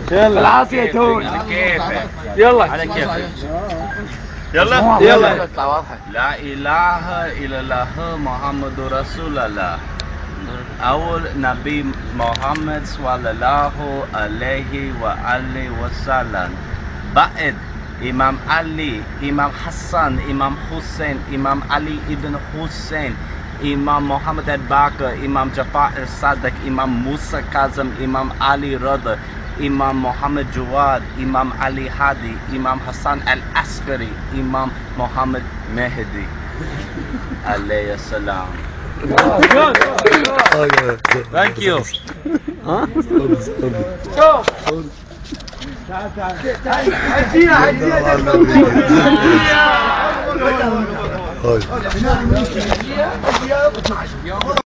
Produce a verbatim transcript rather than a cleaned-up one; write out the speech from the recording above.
يلا العافية تون. كيفك؟ يلا على كيفك. يلا يلا. لا إله إلا الله محمد رسول الله. أول نبي محمد صلى الله عليه وآله وسلم. بعد إمام علي، إمام حسن، إمام حسين، إمام علي ابن حسين، إمام محمد الباقر، إمام جعفر الصادق، إمام موسى كاظم، إمام علي رضا، إمام محمد جواد، إمام علي هادي، إمام حسن العسكري، إمام محمد مهدي عليه السلام. Thank you. عجينة عجينة